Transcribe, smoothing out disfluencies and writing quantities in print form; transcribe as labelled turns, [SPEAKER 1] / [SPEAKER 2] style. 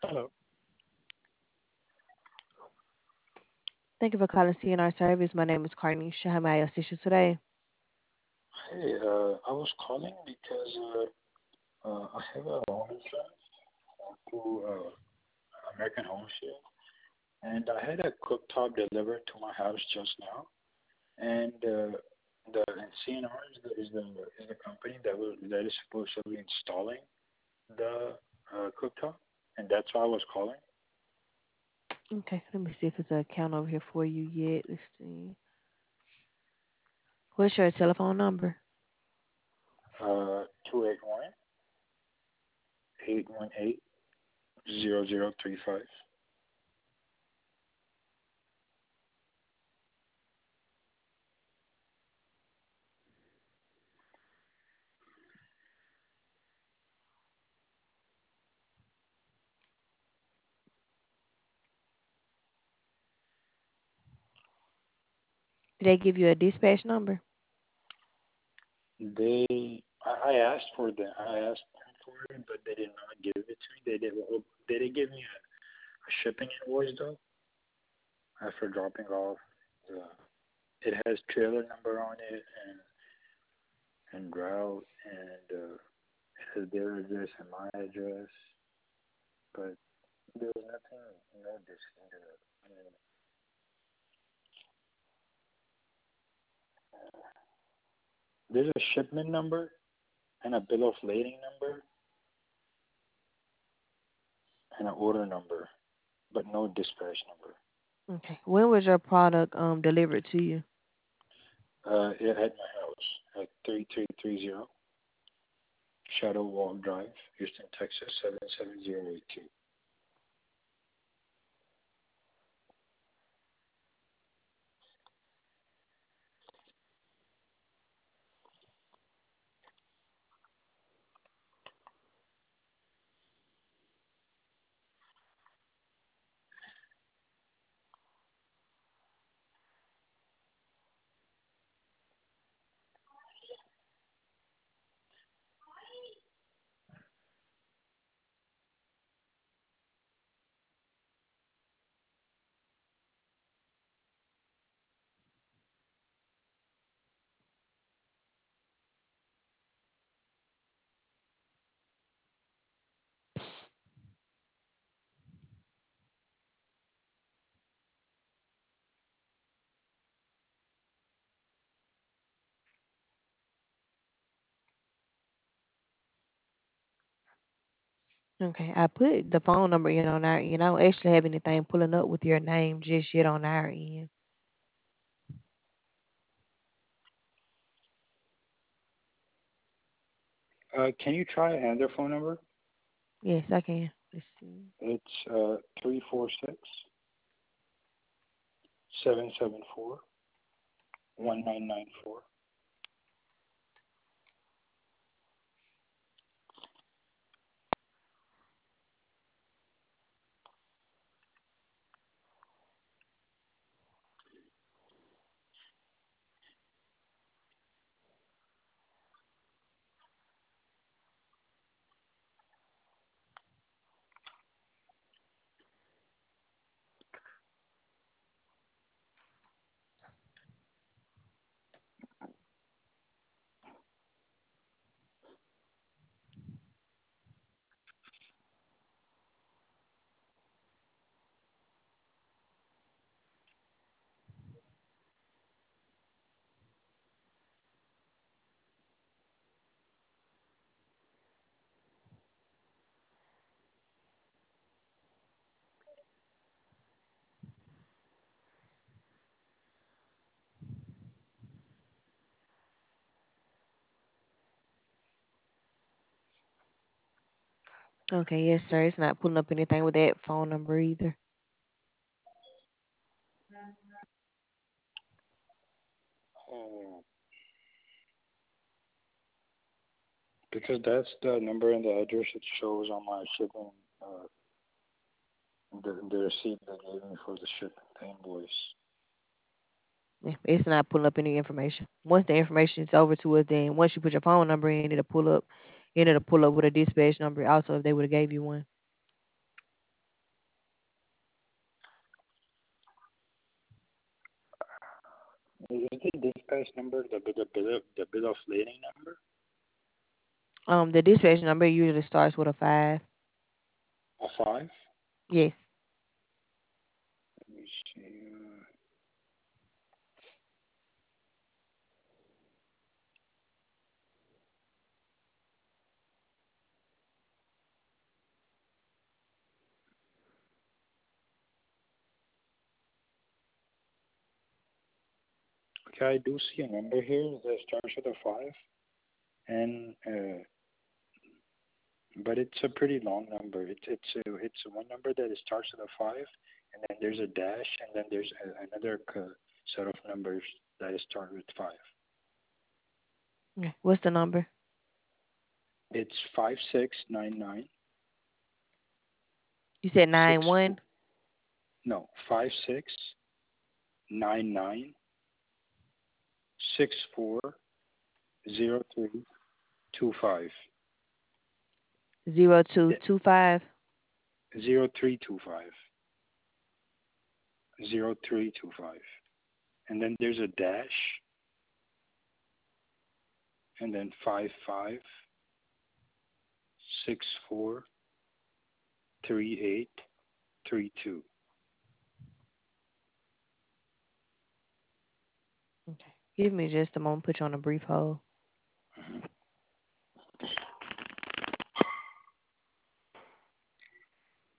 [SPEAKER 1] Hello.
[SPEAKER 2] Thank you for calling CNR Service. My name is Carnisha. How may I assist you today?
[SPEAKER 1] Hey, I was calling because I have a home insurance through American Home Shield, and I had a cooktop delivered to my house just now. And the CNR is the company that is supposed to be installing the cooktop, and that's why I was calling.
[SPEAKER 2] Okay, let me see if there's an account over here for you yet. Let's see. What's your telephone number?
[SPEAKER 1] 281-818-0035.
[SPEAKER 2] Did they give you a dispatch number?
[SPEAKER 1] I asked for them. I asked them for it, but they did not give it to me. They did give me a shipping invoice though after dropping off. The, it has trailer number on it and route and it has their address and my address, but there's nothing, no this in the. I mean, there's a shipment number and a bill of lading number and an order number, but no dispatch number.
[SPEAKER 2] Okay. When was your product delivered to you?
[SPEAKER 1] At my house at 3330 Shadow Walk Drive, Houston, Texas 77082.
[SPEAKER 2] Okay, I put the phone number in on our end. I don't actually have anything pulling up with your name just yet on our end.
[SPEAKER 1] Can you try another phone number?
[SPEAKER 2] Yes, I can. Let's see.
[SPEAKER 1] It's 346-774-1994.
[SPEAKER 2] Okay, yes, sir. It's not pulling up anything with that phone number either.
[SPEAKER 1] Oh, because that's the number and the address it shows on my shipping, uh, the receipt they gave me for the shipping, the invoice.
[SPEAKER 2] Yeah, it's not pulling up any information. Once the information is over to us, then once you put your phone number in, it'll pull up. And it'll pull up with a dispatch number also if they would have gave you one.
[SPEAKER 1] Is the dispatch number the bill of lading number?
[SPEAKER 2] The dispatch number usually starts with a 5.
[SPEAKER 1] A five?
[SPEAKER 2] Yes.
[SPEAKER 1] Let me see. Okay, I do see a number here that starts with a five, and but it's a pretty long number. It's one number that it starts with a five, and then there's a dash, and then there's another set of numbers that start with five.
[SPEAKER 2] Okay. What's the number?
[SPEAKER 1] It's 5699
[SPEAKER 2] You said
[SPEAKER 1] six
[SPEAKER 2] 9-1?
[SPEAKER 1] no 5699 640325
[SPEAKER 2] 0225.
[SPEAKER 1] 0325 0325, and then there's a dash, and then 55643832.
[SPEAKER 2] Okay. Give me just a moment. Put you on a brief hold.